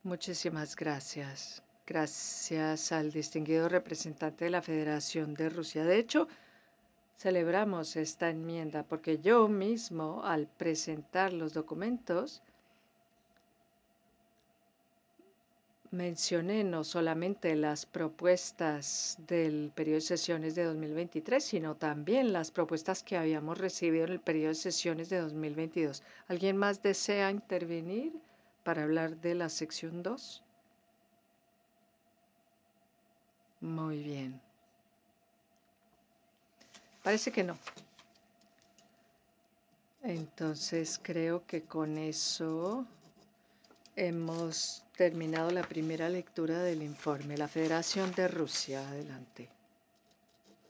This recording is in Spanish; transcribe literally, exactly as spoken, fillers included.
Muchísimas gracias. Gracias al distinguido representante de la Federación de Rusia. De hecho, celebramos esta enmienda porque yo mismo, al presentar los documentos, mencioné no solamente las propuestas del periodo de sesiones de dos mil veintitrés, sino también las propuestas que habíamos recibido en el periodo de sesiones de dos mil veintidós. ¿Alguien más desea intervenir para hablar de la sección dos? Muy bien. Parece que no. Entonces creo que con eso hemos terminado la primera lectura del informe. La Federación de Rusia, adelante.